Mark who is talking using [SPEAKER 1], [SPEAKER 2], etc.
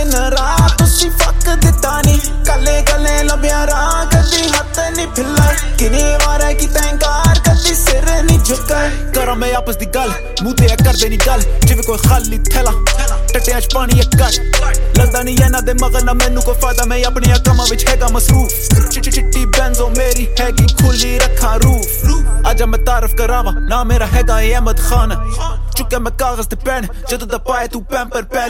[SPEAKER 1] दिन रात तुसी फक दिता नी कले कले लभ्या राह कदी हथ नहीं फिलाए किने वार की तैंकार कदी सिर नहीं झुकाए करा मैं आपस दी गल मुंह ते कर देनी गल जिवें कोई खाली थैला टट्टियां च पानी एक कट लगदा नहीं इन्हां दे मगर ना मैनू कोई फायदा मैं अपने कामां विच हैगा मसरूफ चिट्टी बेंजो मेरी हैगी खुली रखा रूफ आजा मैं तारफ करावा ना मेरा हैगा अहमद खान चुका मैं कागज ते पेन जदों दा पाए तू पैंपर